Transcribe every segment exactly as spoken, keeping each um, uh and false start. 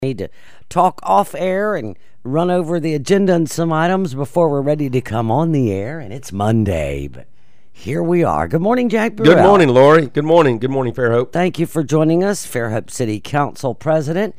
Need to talk off air and run over the agenda and some items before we're ready to come on the air. And it's Monday, but here we are. Good morning, Jack Burrell. Good morning, Lori. Good morning. Good morning, Fairhope. Thank you for joining us, Fairhope City Council President.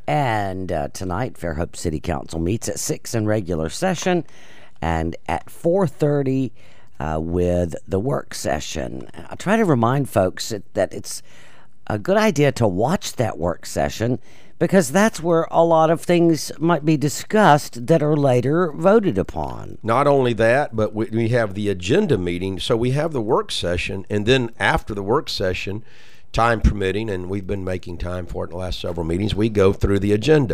And uh, tonight, Fairhope City Council meets at six in regular session and at four thirty uh, with the work session. I try to remind folks that, that it's a good idea to watch that work session, because that's where a lot of things might be discussed that are later voted upon. Not only that, but we, we have the agenda meeting. So we have the work session, and then after the work session, time permitting, and we've been making time for it in the last several meetings, we go through the agenda.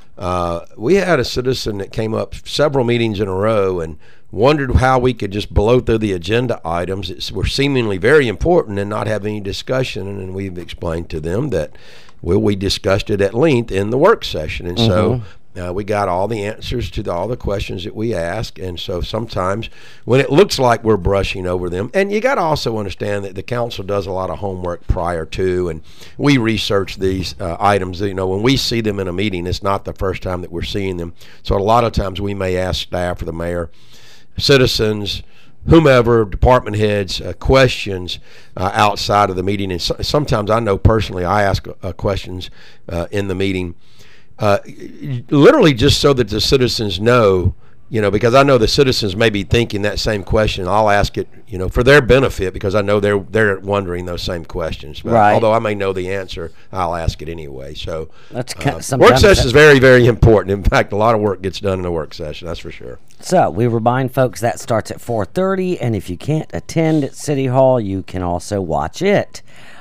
Uh, we had a citizen that came up several meetings in a row and wondered how we could just blow through the agenda items that were seemingly very important and not have any discussion. And we've explained to them that, well, we discussed it at length in the work session. And mm-hmm. so uh, we got all the answers to the, all the questions that we ask. And so sometimes when it looks like we're brushing over them, and you got to also understand that the council does a lot of homework prior to, and we research these uh, items. You know, when we see them in a meeting, it's not the first time that we're seeing them. So a lot of times we may ask staff or the mayor, citizens, whomever, department heads, uh, questions uh, outside of the meeting. And so, sometimes I know personally I ask uh, questions uh, in the meeting, uh, literally just so that the citizens know, you know, because I know the citizens may be thinking that same question. I'll ask it, you know, for their benefit, because I know they're they're wondering those same questions. But right. Although I may know the answer, I'll ask it anyway. So that's uh, work session is very, very important. In fact, a lot of work gets done in a work session. That's for sure. So we remind folks that starts at four thirty, and if you can't attend at City Hall, you can also watch it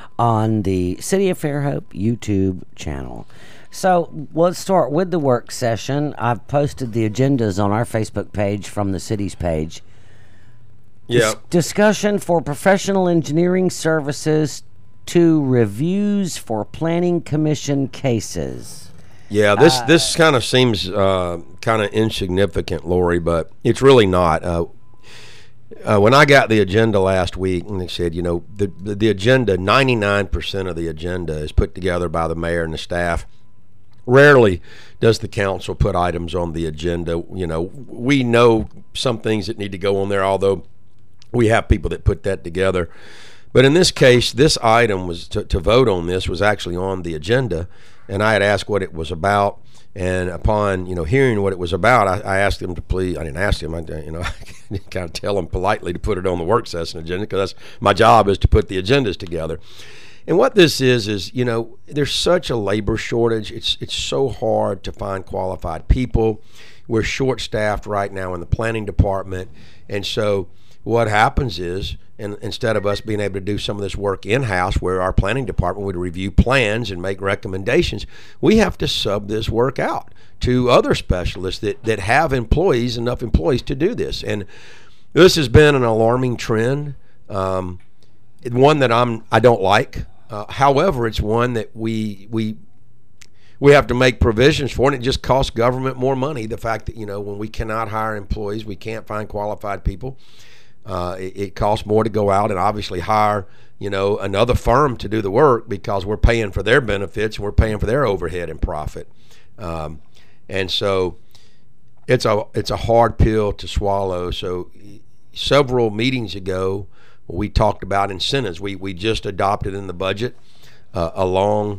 on the City of Fairhope YouTube channel. So let's start with the work session. I've posted the agendas on our Facebook page from the city's page. Yeah. Dis- discussion for professional engineering services to reviews for planning commission cases. Yeah, this uh, this kind of seems uh, kind of insignificant, Lori, but it's really not. Uh, uh, when I got the agenda last week, and they said, you know, the the, the agenda, ninety-nine percent of the agenda is put together by the mayor and the staff. Rarely does the council put items on the agenda. You know, we know some things that need to go on there, although we have people that put that together. But in this case, this item was to, to vote on this was actually on the agenda, and I had asked what it was about. And upon, you know, hearing what it was about, I, I asked him to please, I didn't ask him, I, you know, I kind of tell him politely to put it on the work session agenda, because that's my job, is to put the agendas together. And what this is, is, you know, there's such a labor shortage. It's it's so hard to find qualified people. We're short-staffed right now in the planning department. And so what happens is, and instead of us being able to do some of this work in-house, where our planning department would review plans and make recommendations, we have to sub this work out to other specialists that, that have employees, enough employees to do this. And this has been an alarming trend, um, one that I'm I don't like. Uh, however, it's one that we we we have to make provisions for, and it just costs government more money. The fact that, you know, when we cannot hire employees, we can't find qualified people. Uh, it, it costs more to go out and obviously hire, you know, another firm to do the work, because we're paying for their benefits and we're paying for their overhead and profit. Um, and so it's a it's a hard pill to swallow. So several meetings ago, we talked about incentives. We we just adopted in the budget uh, a long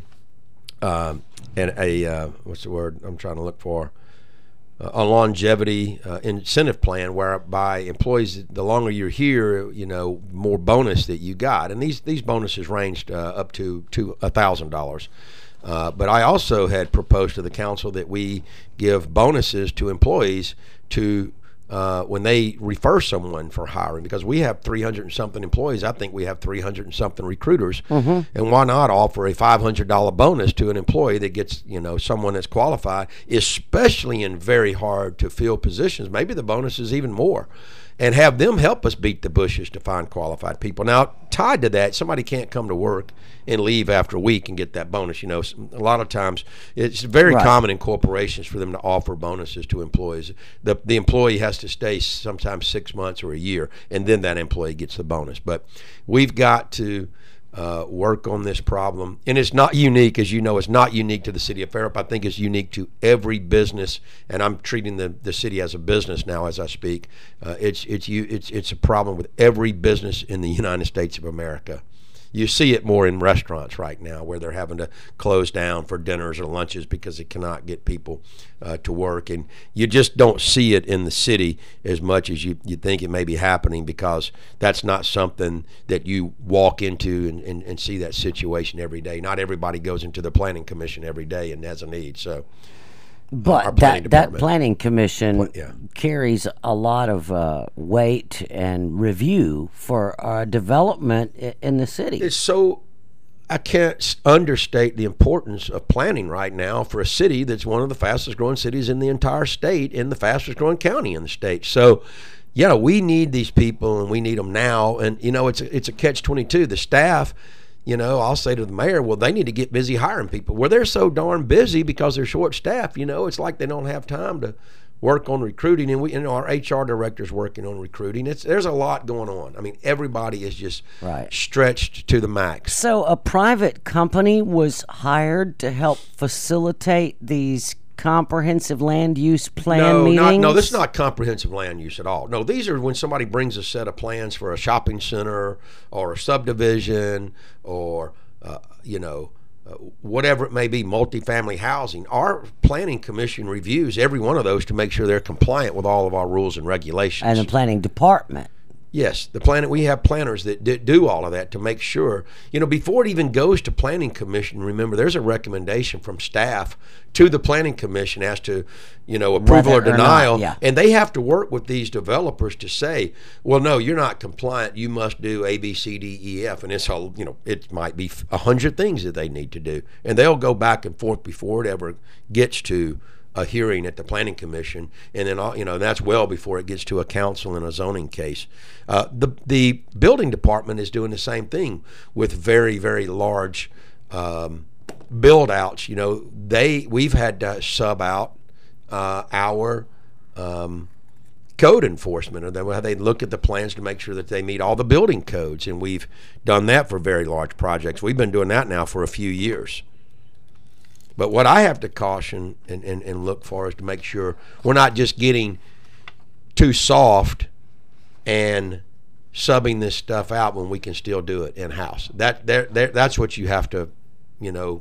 uh, and a uh, what's the word I'm trying to look for uh, a longevity uh, incentive plan, whereby employees, the longer you're here, you know, more bonus that you got. And these these bonuses ranged uh, up to to a thousand dollars. Uh, but I also had proposed to the council that we give bonuses to employees to Uh, when they refer someone for hiring, because we have three hundred and something employees. I think we have three hundred and something recruiters. Mm-hmm. And why not offer a five hundred dollars bonus to an employee that gets, you know, someone that's qualified, especially in very hard to fill positions. Maybe the bonus is even more, and have them help us beat the bushes to find qualified people. Now, tied to that, somebody can't come to work and leave after a week and get that bonus. You know, a lot of times it's very right. common in corporations for them to offer bonuses to employees. The the employee has to stay sometimes six months or a year, and then that employee gets the bonus. But we've got to uh, work on this problem. And it's not unique, as you know, it's not unique to the city of Fairhope. I think it's unique to every business, and I'm treating the, the city as a business now as I speak. Uh, it's, it's, you, it's, it's a problem with every business in the United States of America. You see it more in restaurants right now, where they're having to close down for dinners or lunches because they cannot get people uh, to work. And you just don't see it in the city as much as you, you think it may be happening, because that's not something that you walk into and, and, and see that situation every day. Not everybody goes into the planning commission every day and has a need. So. But that, that planning commission Pl- yeah. carries a lot of uh, weight and review for uh, development i- in the city. It's so, I can't understate the importance of planning right now for a city that's one of the fastest growing cities in the entire state and the fastest growing county in the state. So, yeah, we need these people, and we need them now. And, you know, it's a, it's a catch twenty-two. The staff, you know, I'll say to the mayor, well, they need to get busy hiring people. Well, they're so darn busy because they're short-staffed. You know, it's like they don't have time to work on recruiting. And we, you know, our H R director's working on recruiting. It's there's a lot going on. I mean, everybody is just Right. stretched to the max. So a private company was hired to help facilitate these comprehensive land use plan no, meetings? Not, no, this is not comprehensive land use at all. No, these are when somebody brings a set of plans for a shopping center or a subdivision or, uh, you know, uh, whatever it may be, multifamily housing. Our planning commission reviews every one of those to make sure they're compliant with all of our rules and regulations. And the planning department. Yes, the planet. We have planners that d- do all of that to make sure, you know, before it even goes to planning commission. Remember, there's a recommendation from staff to the planning commission as to, you know, approval Whether or or not, denial, yeah. and they have to work with these developers to say, well, no, you're not compliant. You must do A, B, C, D, E, F, and it's all, you know, it might be a hundred things that they need to do, and they'll go back and forth before it ever gets to a hearing at the planning commission, and then all, you know, that's well before it gets to a council and a zoning case. Uh, the the building department is doing the same thing with very very large um, build outs. You know, they we've had to sub out uh, our um, code enforcement, or they, they look at the plans to make sure that they meet all the building codes, and we've done that for very large projects. We've been doing that now for a few years. But what I have to caution and, and, and look for is to make sure we're not just getting too soft and subbing this stuff out when we can still do it in-house. That there, there, that's what you have to, you know,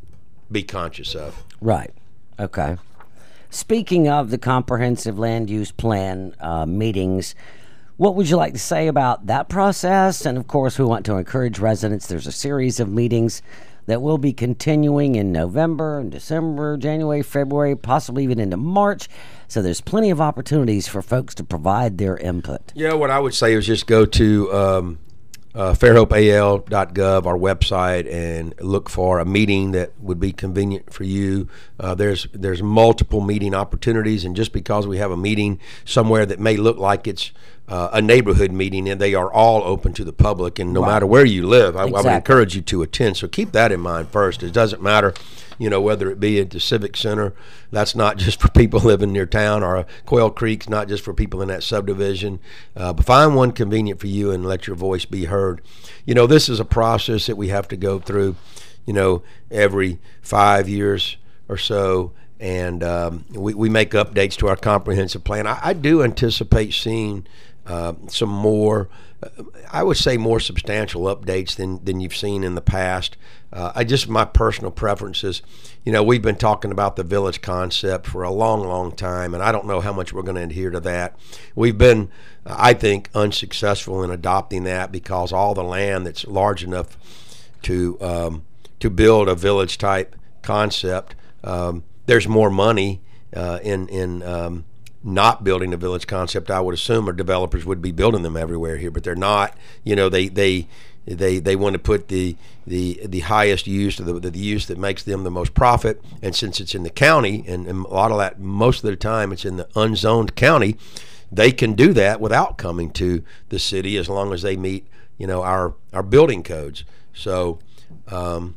be conscious of. Right. Okay. Speaking of the comprehensive land use plan uh, meetings, what would you like to say about that process? And, of course, we want to encourage residents. There's a series of meetings that will be continuing in November and December, January, February, possibly even into March. So there's plenty of opportunities for folks to provide their input. Yeah, what I would say is just go to um, uh, fairhope a l dot gov, our website, and look for a meeting that would be convenient for you. Uh, there's there's multiple meeting opportunities, and just because we have a meeting somewhere that may look like it's Uh, a neighborhood meeting, and they are all open to the public, and no Right. matter where you live, I, Exactly. I would encourage you to attend. So keep that in mind first. It doesn't matter, you know, whether it be at the Civic Center. That's not just for people living near town, or Quail Creek's not just for people in that subdivision. Uh, but find one convenient for you and let your voice be heard. You know, this is a process that we have to go through, you know, every five years or so. And um, we, we make updates to our comprehensive plan. I, I do anticipate seeing uh, some more, uh, I would say more substantial updates than, than you've seen in the past. Uh, I just, my personal preferences, you know, we've been talking about the village concept for a long, long time, and I don't know how much we're going to adhere to that. We've been, I think, unsuccessful in adopting that because all the land that's large enough to, um, to build a village type concept, um, there's more money uh, in in um, not building a village concept. I would assume, or developers would be building them everywhere here, but they're not. You know, they they they they want to put the the the highest use, the the use that makes them the most profit. And since it's in the county, and, and a lot of that, most of the time, it's in the unzoned county, they can do that without coming to the city as long as they meet, you know, our our building codes. So. Um,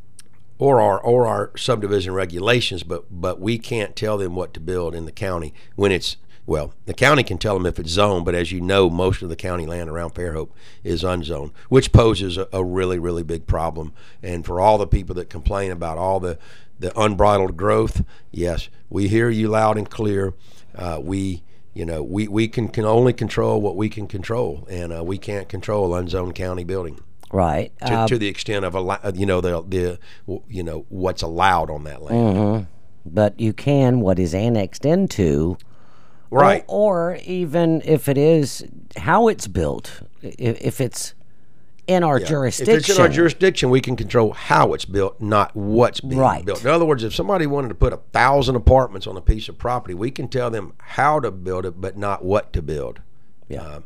or our or our subdivision regulations, but but we can't tell them what to build in the county when it's well, the county can tell them if it's zoned, but as you know, most of the county land around Fairhope is unzoned, which poses a, a really, really big problem. And for all the people that complain about all the, the unbridled growth, yes, we hear you loud and clear. Uh, we, you know, we, we can, can only control what we can control, and uh, we can't control unzoned county building. Right. To, uh, to the extent of, allow, you know, the, the, you know, what's allowed on that land. Mm-hmm. But you can, what is annexed into. Right. Or, or even if it is how it's built, if, if it's in our yeah. jurisdiction. If it's in our jurisdiction, we can control how it's built, not what's being right. built. In other words, if somebody wanted to put a thousand apartments on a piece of property, we can tell them how to build it, but not what to build. Yeah. Uh,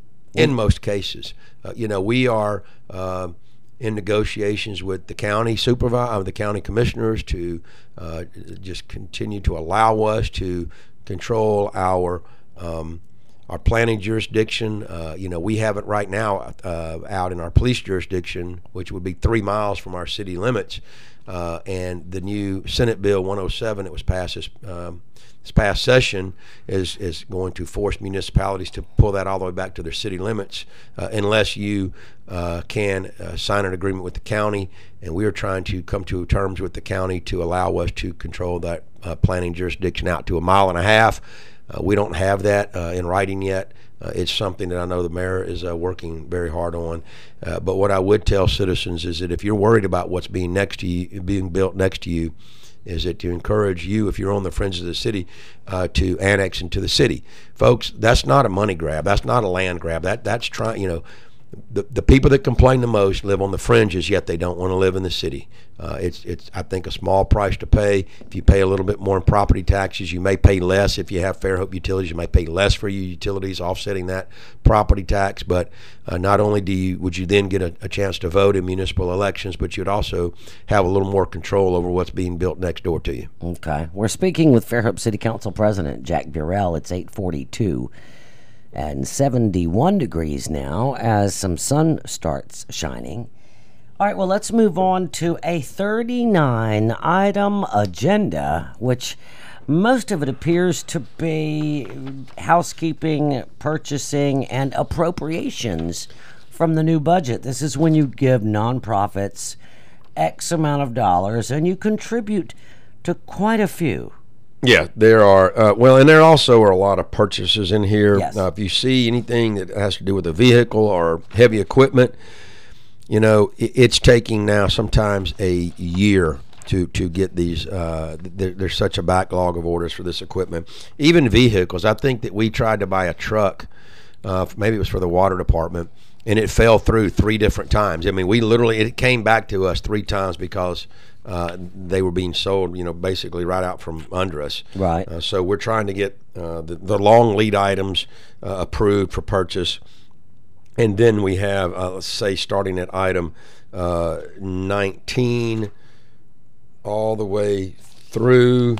in most cases, uh, you know, we are uh, in negotiations with the county supervisor, uh, the county commissioners, to uh, just continue to allow us to control our um, our planning jurisdiction. Uh, you know, we have it right now uh, out in our police jurisdiction, which would be three miles from our city limits. Uh, and the new Senate Bill one oh seven that was passed this, um, this past session is is going to force municipalities to pull that all the way back to their city limits, uh, unless you uh, can uh, sign an agreement with the county. And we are trying to come to terms with the county to allow us to control that uh, planning jurisdiction out to a mile and a half. Uh, we don't have that uh, in writing yet. Uh, it's something that I know the mayor is uh, working very hard on. Uh, but what I would tell citizens is that if you're worried about what's being next to you, being built next to you, is that to encourage you, if you're on the fringe of the city, uh, to annex into the city. Folks, that's not a money grab. That's not a land grab. That that's trying, you know, the the people that complain the most live on the fringes, yet they don't want to live in the city. Uh, it's it's I think a small price to pay. If you pay a little bit more in property taxes, you may pay less. If you have Fairhope Utilities, you may pay less for your utilities, offsetting that property tax. But uh, not only do you would you then get a, a chance to vote in municipal elections, but you'd also have a little more control over what's being built next door to you. Okay, we're speaking with Fairhope City Council President Jack Burrell. It's eight forty-two. And seventy-one degrees now as some sun starts shining. All right, well, let's move on to a thirty-nine item agenda, which most of it appears to be housekeeping, purchasing, and appropriations from the new budget. This is when you give nonprofits X amount of dollars and you contribute to quite a few. Yeah, there are. Uh, well, and there also are a lot of purchases in here. Yes. Uh, if you see anything that has to do with a vehicle or heavy equipment, you know, it, it's taking now sometimes a year to, to get these. Uh, there, there's such a backlog of orders for this equipment. Even vehicles. I think that we tried to buy a truck, uh, maybe it was for the water department, and it fell through three different times. I mean, we literally, it came back to us three times because Uh, they were being sold, you know, basically right out from under us. Right. Uh, so we're trying to get uh, the, the long lead items uh, approved for purchase. And then we have, uh, let's say, starting at item uh, nineteen all the way through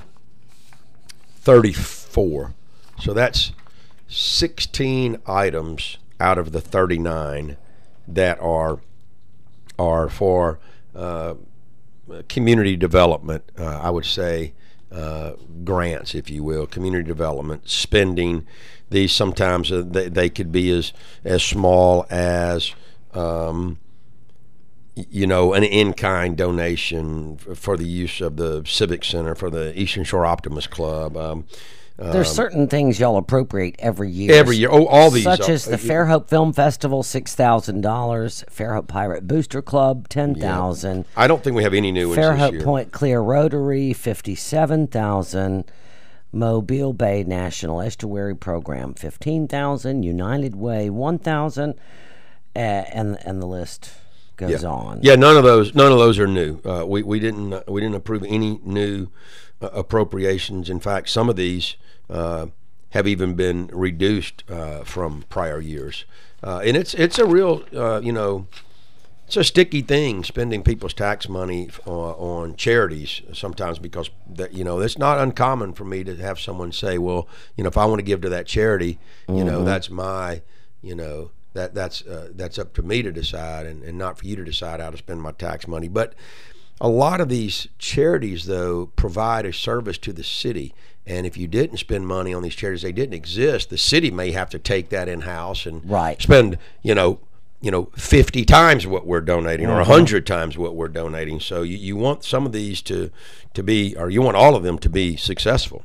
thirty-four. So that's sixteen items out of the thirty-nine that are, are for uh, community development, uh, I would say, uh, grants, if you will, community development spending. These sometimes uh, they, they could be as as small as um, you know, an in-kind donation for, for the use of the Civic Center, for the Eastern Shore Optimist Club. Um, There's um, certain things y'all appropriate every year. Every year. Oh, all these. Such are, as the Fairhope Film Festival, six thousand dollars. Fairhope Pirate Booster Club, ten thousand dollars. I don't think we have any new ones this Fairhope year. Point Clear Rotary, fifty-seven thousand dollars. Mobile Bay National Estuary Program, fifteen thousand dollars. United Way, one thousand dollars. Uh, and, and the list goes yeah. on. Yeah, none of those none of those are new. Uh, we, we didn't uh, we didn't approve any new uh, appropriations. In fact, some of these uh, have even been reduced uh, from prior years. Uh, and it's it's a real uh, you know, it's a sticky thing, spending people's tax money uh, on charities sometimes, because that, you know, it's not uncommon for me to have someone say, well, you know, if I want to give to that charity, you mm-hmm. know, that's my, you know, that that's uh, that's up to me to decide, and, and not for you to decide how to spend my tax money. But a lot of these charities, though, provide a service to the city. And if you didn't spend money on these charities, they didn't exist, the city may have to take that in-house and right. spend, you know, you know, fifty times what we're donating or mm-hmm. one hundred times what we're donating. So you, you want some of these to, to be, or you want all of them to be successful.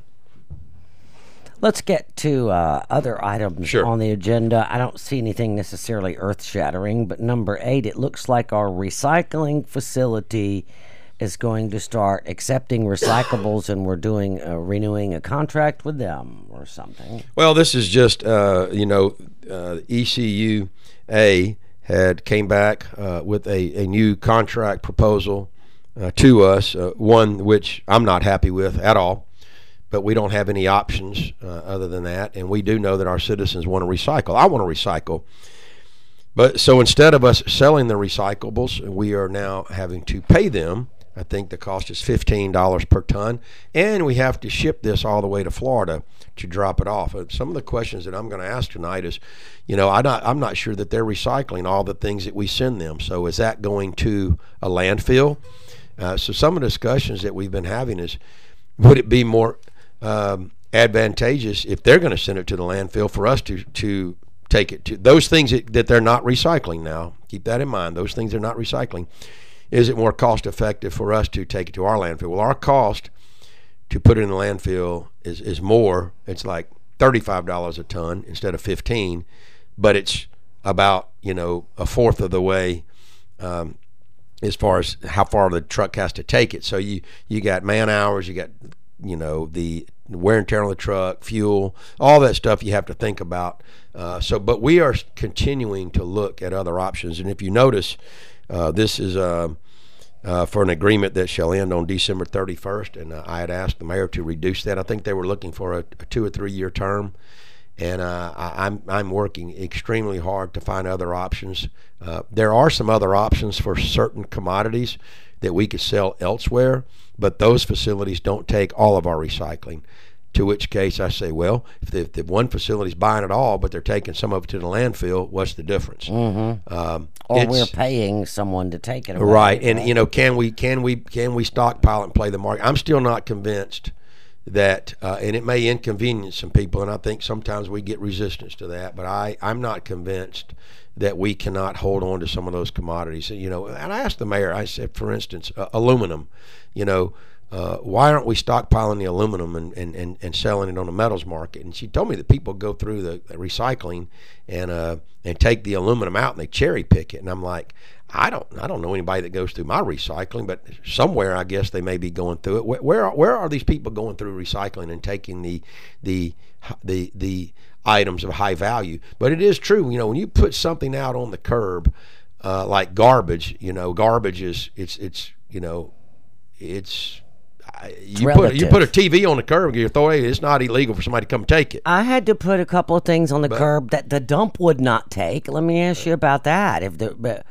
Let's get to uh, other items sure. on the agenda. I don't see anything necessarily earth-shattering, but number eight, it looks like our recycling facility is going to start accepting recyclables, and we're doing uh, renewing a contract with them or something. Well, this is just, uh, you know, uh, E C U A had came back uh, with a, a new contract proposal uh, to us, uh, one which I'm not happy with at all. But we don't have any options uh, other than that, and we do know that our citizens want to recycle. I want to recycle. But so instead of us selling the recyclables, we are now having to pay them. I think the cost is fifteen dollars per ton, and we have to ship this all the way to Florida to drop it off. Some of the questions that I'm going to ask tonight is, you know, I'm not, I'm not sure that they're recycling all the things that we send them. So is that going to a landfill? Uh, so some of the discussions that we've been having is, would it be more um, advantageous if they're going to send it to the landfill for us to to take it to those things that, that they're not recycling now? Keep that in mind. Those things they're not recycling. Is it more cost effective for us to take it to our landfill? Well, our cost to put it in the landfill is, is more. It's like thirty-five dollars a ton instead of fifteen, but it's about, you know, a fourth of the way um, as far as how far the truck has to take it. So you, you got man hours, you got, you know, the wear and tear on the truck, fuel, all that stuff you have to think about. Uh, so, but we are continuing to look at other options. And if you notice, uh, this is uh, uh, for an agreement that shall end on December thirty-first. And uh, I had asked the mayor to reduce that. I think they were looking for a, a two or three year term. And uh, I, I'm I'm working extremely hard to find other options. Uh, there are some other options for certain commodities that we could sell elsewhere, but those facilities don't take all of our recycling. To which case I say, well, if the, if the one facility's buying it all, but they're taking some of it to the landfill, what's the difference? Mm-hmm. Um, or we're paying someone to take it away. Right, and right? you know, can we can we can we stockpile it and play the market? I'm still not convinced that, uh, and it may inconvenience some people, and I think sometimes we get resistance to that, but I, I'm not convinced that we cannot hold on to some of those commodities. You know, and I asked the mayor, I said, for instance, uh, aluminum, you know, uh, why aren't we stockpiling the aluminum and, and, and, and selling it on the metals market? And she told me that people go through the, the recycling and uh, and take the aluminum out and they cherry pick it. And I'm like, I don't I don't know anybody that goes through my recycling, but somewhere I guess they may be going through it. Where where are, where are these people going through recycling and taking the the the the items of high value? But it is true, you know, when you put something out on the curb, uh, like garbage, you know, garbage is it's it's you know, it's you Relative. put you put a T V on the curb and you throw it. It's not illegal for somebody to come take it. I had to put a couple of things on the but, curb that the dump would not take. Let me ask you about that. If the but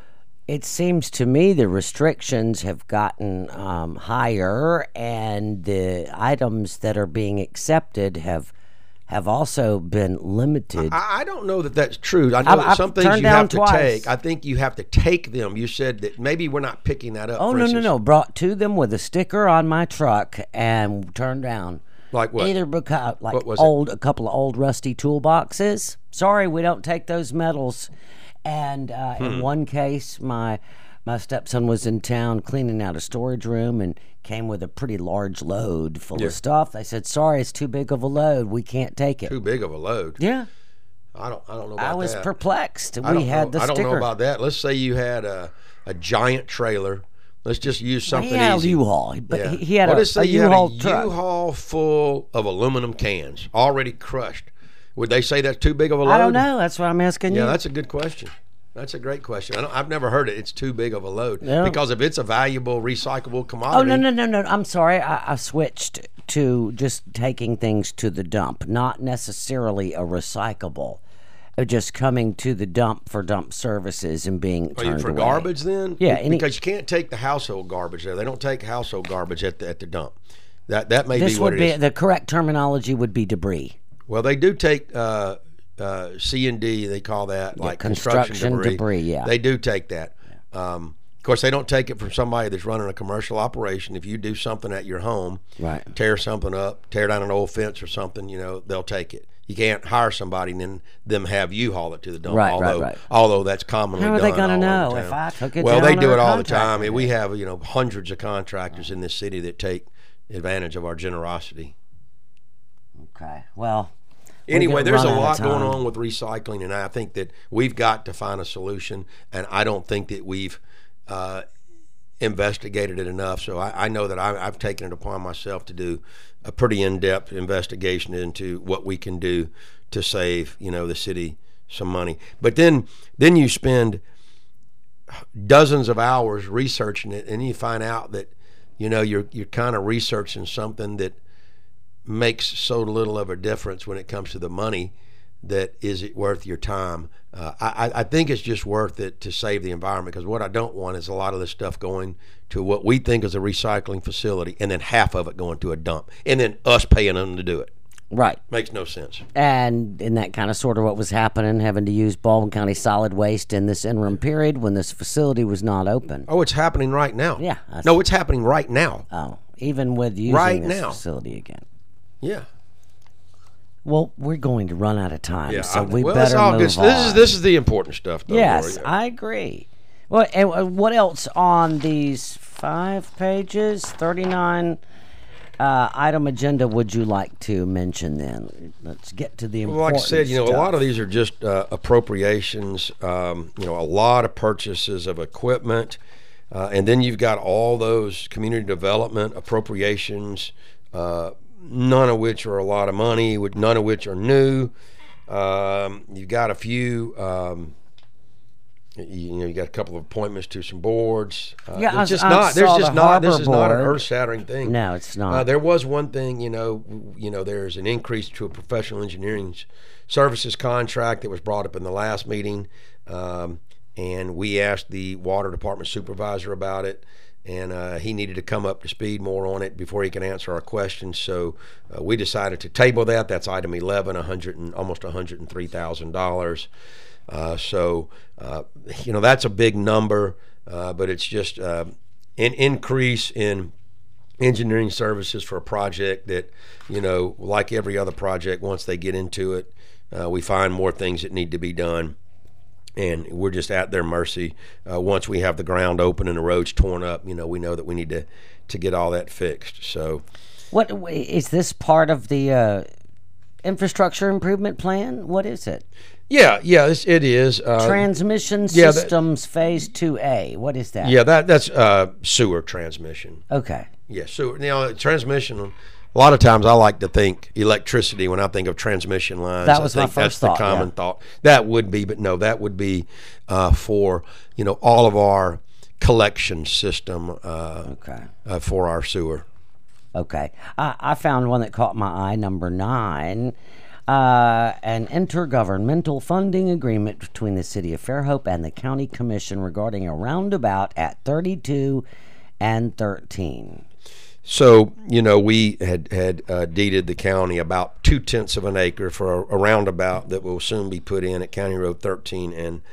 it seems to me the restrictions have gotten um, higher, and the items that are being accepted have have also been limited. I, I don't know that that's true. I know I've, that I've some things you have to twice. take. I think you have to take them. You said that maybe we're not picking that up. Oh, for no, instance. no, no. Brought to them with a sticker on my truck and turned down. Like what? Either because, like What was old, it? a couple of old rusty toolboxes. Sorry, we don't take those metals. And uh, Hmm. in one case, my my stepson was in town cleaning out a storage room and came with a pretty large load full Yeah. of stuff. They said, "Sorry, it's too big of a load. We can't take it." Too big of a load. Yeah, I don't. I don't know about I was that. perplexed. I We don't had know, the I don't sticker. know about that. Let's say you had a a giant trailer. Let's just use Well, something he had easy. a U-Haul, but Yeah. he, he had Well, a, let's say a you U-Haul had a truck. U-Haul full of aluminum cans already crushed. Would they say that's too big of a load? I don't know. That's what I'm asking Yeah, you. that's a good question. That's a great question. I don't, I've never heard it. It's too big of a load Yeah. because if it's a valuable, recyclable commodity. Oh, no, no, no, no. I'm sorry. I, I switched to just taking things to the dump, not necessarily a recyclable. Uh, Just coming to the dump for dump services and being Are you turned for away. garbage then? Yeah, any- because you can't take the household garbage there. They don't take household garbage at the, at the dump. That that may This be what would it be is. the correct terminology. Would be debris. Well, they do take uh, uh, C and D. They call that like construction construction, debris. debris, yeah. They do take that. Um, Of course, they don't take it from somebody that's running a commercial operation. If you do something at your home, Right. tear something up, tear down an old fence or something, you know, they'll take it. You can't hire somebody and then them have you haul it to the dump. Right, although, right, right. Although that's commonly How are done. they gonna all over know town. if I took it Well, down they do or it a all the time. contractor And we did? have, you know, hundreds of contractors in this city that take advantage of our generosity. Okay. Well. we're Anyway, gonna there's a run out of lot going time. on with recycling, and I think that we've got to find a solution, and I don't think that we've uh, investigated it enough. So I, I know that I, I've taken it upon myself to do a pretty in-depth investigation into what we can do to save, you know, the city some money. But then, then you spend dozens of hours researching it, and you find out that, you know, you're you're kind of researching something that makes so little of a difference when it comes to the money. That is it worth your time? Uh, I, I think it's just worth it to save the environment, because what I don't want is a lot of this stuff going to what we think is a recycling facility and then half of it going to a dump and then us paying them to do it. Right. Makes no sense. And in that kind of sort of what was happening, having to use Baldwin County solid waste in this interim period when this facility was not open. Oh, it's happening right now. Yeah, that's- No, it's happening right now. Oh, even with using Right this now. facility again. Yeah. Well, we're going to run out of time, Yeah. so I- we well, better it's all move good. on. This is this is the important stuff, though. Yes, Lori. I agree. Well, and uh, what else on these five pages, thirty-nine uh, item agenda would you like to mention then? Let's get to the Well, important like I said, you know, stuff. a lot of these are just uh, appropriations. Um, you know, a lot of purchases of equipment, uh, and then you've got all those community development appropriations. Uh, none of which are a lot of money, with none of which are new. Um, you've got a few. Um, you, you know, you got a couple of appointments to some boards. Uh, Yeah, there's I- just I not. There's saw just the not. This Harbor is not an Board. earth-shattering thing. No, it's not. Uh, there was one thing, you know, you know, there's an increase to a professional engineering services contract that was brought up in the last meeting, um, and we asked the water department supervisor about it, and uh, he needed to come up to speed more on it before he can answer our questions. So uh, we decided to table that. That's item eleven, a hundred and almost one hundred and three thousand dollars. Uh, so uh, you know, that's a big number, uh, but it's just uh, an increase in engineering services for a project that, you know, like every other project, once they get into it, uh, we find more things that need to be done. And we're just at their mercy. Uh, once we have the ground open and the roads torn up, you know, we know that we need to, to get all that fixed. So, What is this part of the uh, infrastructure improvement plan? What is it? yeah, yeah, it's, it is. Uh, Transmission yeah, that- systems phase two A. What is that? yeah, that that's uh, sewer transmission. Okay. Yeah, sewer. You know, transmission. A lot of times I like to think electricity when I think of transmission lines. That was I my think that's first the thought, common yeah. thought. That would be, but no, that would be uh, for, you know, all of our collection system uh, Okay. uh, for our sewer. Okay. I, I found one that caught my eye, number nine. Uh, an intergovernmental funding agreement between the City of Fairhope and the County Commission regarding a roundabout at thirty-two and thirteen. So, you know, we had had uh, deeded the county about two tenths of an acre for a, a roundabout that will soon be put in at County Road thirteen and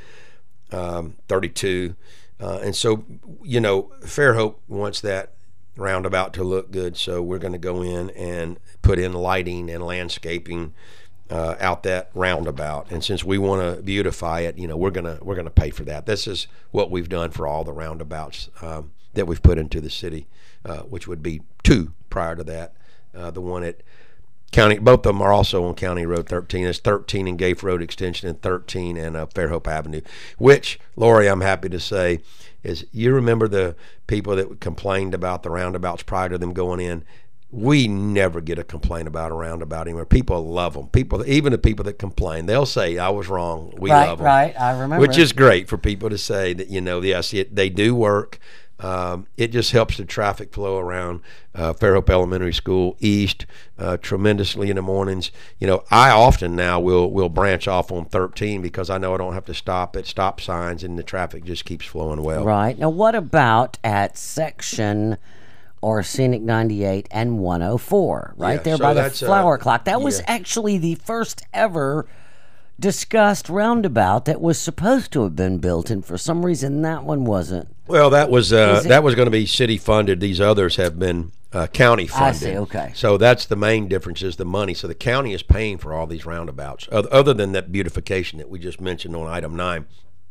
um, thirty-two. Uh, and so, you know, Fairhope wants that roundabout to look good. So we're going to go in and put in lighting and landscaping uh, out that roundabout. And since we want to beautify it, you know, we're gonna we're gonna pay for that. This is what we've done for all the roundabouts um, that we've put into the city. Uh, which would be two prior to that. Uh, the one at County, both of them are also on County Road thirteen. It's thirteen and Gaife Road Extension and thirteen and uh, Fairhope Avenue, which, Lori, I'm happy to say, is you remember the people that complained about the roundabouts prior to them going in? We never get a complaint about a roundabout anymore. People love them. People, even the people that complain, they'll say, I was wrong. We right, love them. right. I remember. Which is great for people to say that, you know, yes, it, they do work. Um, it just helps the traffic flow around uh, Fairhope Elementary School East uh, tremendously in the mornings. You know, I often now will will branch off on thirteen because I know I don't have to stop at stop signs and the traffic just keeps flowing well. Right. Now, what about at section or Scenic ninety-eight and one oh four? Right Yeah, there so by the that's, uh, flower clock. That was yeah. actually the first ever discussed roundabout that was supposed to have been built, and for some reason that one wasn't. Well, that was uh, Is it- that was going to be city funded. These others have been uh, county funded. I see, okay. So that's the main difference is the money. So the county is paying for all these roundabouts, oth- other than that beautification that we just mentioned on item nine.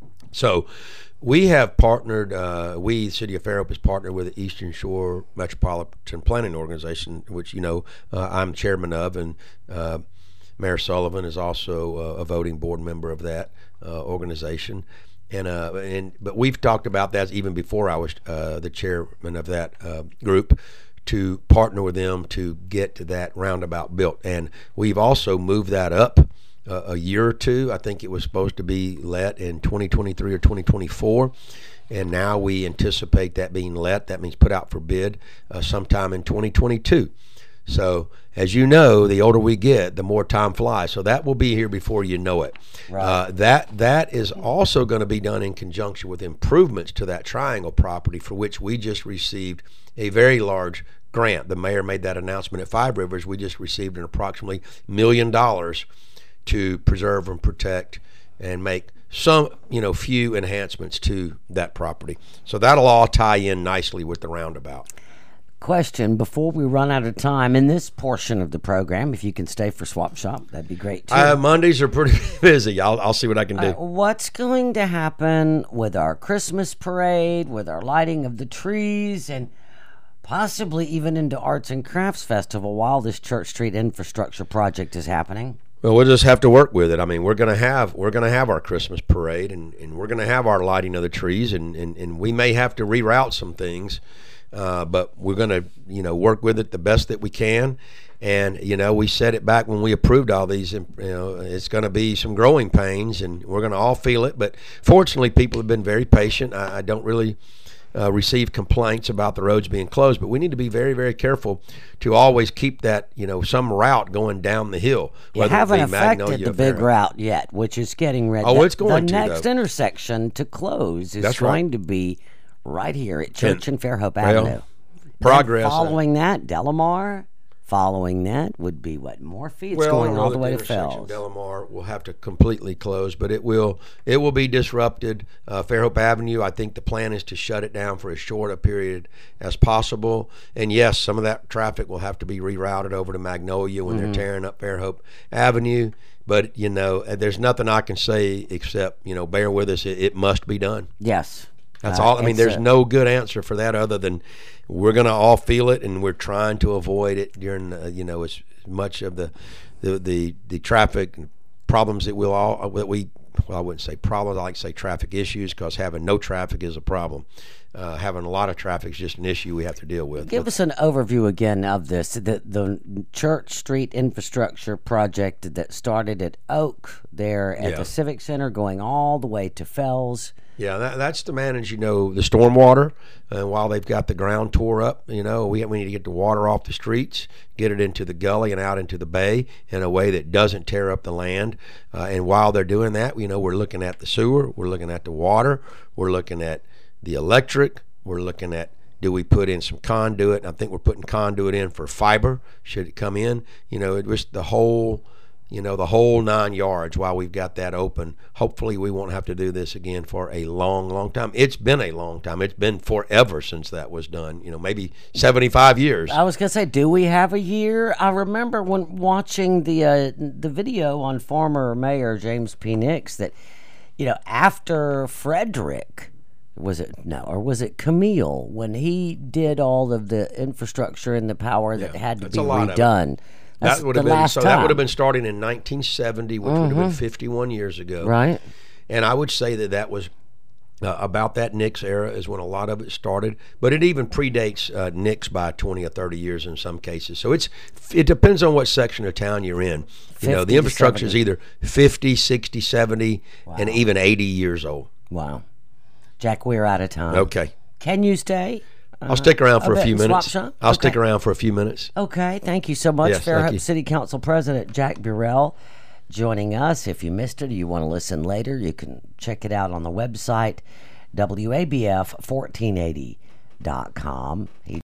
So we have partnered, uh, we, the City of Fairhope, has partnered with the Eastern Shore Metropolitan Planning Organization, which, you know, uh, I'm chairman of, and uh, Mayor Sullivan is also uh, a voting board member of that uh, organization. And uh, and but we've talked about that even before I was uh, the chairman of that uh, group, to partner with them to get that roundabout built. And we've also moved that up uh, a year or two. I think it was supposed to be let in twenty twenty-three or twenty twenty-four. And now we anticipate that being let. That means put out for bid uh, sometime in twenty twenty-two. So, as you know, the older we get, the more time flies. So that will be here before you know it. Right. Uh, that that is also going to be done in conjunction with improvements to that triangle property, for which we just received a very large grant. The mayor made that announcement at Five Rivers. We just received an approximately million dollars to preserve and protect and make some, you know, few enhancements to that property. So that'll all tie in nicely with the roundabout. Question before we run out of time in this portion of the program, if you can stay for Swap Shop, that'd be great too. Uh, Mondays are pretty busy. I'll, I'll see what I can do. Uh, what's going to happen with our Christmas parade, with our lighting of the trees, and possibly even into Arts and Crafts Festival while this Church Street infrastructure project is happening? Well, we'll just have to work with it. I mean, we're gonna have we're gonna have our Christmas parade, and, and we're gonna have our lighting of the trees, and, and, and we may have to reroute some things. Uh, but we're going to, you know, work with it the best that we can. And, you know, we said it back when we approved all these, you know, it's going to be some growing pains, and we're going to all feel it. But fortunately, people have been very patient. I, I don't really uh, receive complaints about the roads being closed, but we need to be very, very careful to always keep that, you know, some route going down the hill. You whether it haven't be affected Magnolia the or big Fairhope. route yet, which is getting ready. Oh, The- it's going The to, next though. intersection to close is That's right. going to be right here at Church and, And- Fairhope well, Avenue. Progress. And following that, Delamar. Following that would be what, Morphe? It's well, going I all know the that way to intersection, Fells. Delamar will have to completely close, but it will it will be disrupted. Uh, Fairhope Avenue, I think the plan is to shut it down for as short a period as possible. And yes, some of that traffic will have to be rerouted over to Magnolia when Mm-hmm. they're tearing up Fairhope Avenue. But, you know, there's nothing I can say except, you know, bear with us. It, it must be done. Yes. That's Uh, all. I mean, it's there's a- no good answer for that other than we're going to all feel it, and we're trying to avoid it during, uh, you know, as much of the, the, the, the traffic problems that we'll all, that we, well, I wouldn't say problems, I like to say traffic issues, because having no traffic is a problem. Uh, having a lot of traffic is just an issue we have to deal with. Give us an overview again of this. The, the Church Street infrastructure project that started at Oak there at Yeah. the Civic Center, going all the way to Fells. Yeah, that, that's to manage, you know, the stormwater. And uh, while they've got the ground tore up, you know, we, we need to get the water off the streets, get it into the gully and out into the bay in a way that doesn't tear up the land. Uh, and while they're doing that, you know, we're looking at the sewer, we're looking at the water, we're looking at the electric, we're looking at, do we put in some conduit? I think we're putting conduit in for fiber, should it come in. You know, it was the whole... You know, the whole nine yards while we've got that open. Hopefully we won't have to do this again for a long, long time. It's been a long time. It's been forever since that was done. You know, maybe seventy-five years. I was gonna say, do we have a year? I remember when watching the uh, the video on former Mayor James P. Nix that, you know, after Frederick, was it no, or was it Camille, when he did all of the infrastructure and the power that Yeah, had to that's be a lot of it. redone. That's That would the have been last so. time. That would have been starting in nineteen seventy, which would have been fifty-one years ago. right. And I would say that that was uh, about that Nix era is when a lot of it started. But it even predates uh, Nix by twenty or thirty years in some cases. So it's it depends on what section of town you're in. You know, fifty the to infrastructure is seventy. either fifty, sixty, seventy, and even eighty years old. Wow. Jack, we're out of time. Okay. Can you stay? I'll stick around for a a bit few and swap minutes. shop? I'll Okay. stick around for a few minutes. Okay, thank you so much, Yes, thank Fairhope you. City Council President Jack Burrell joining us. If you missed it or you want to listen later, you can check it out on the website, W A B F fourteen eighty dot com. He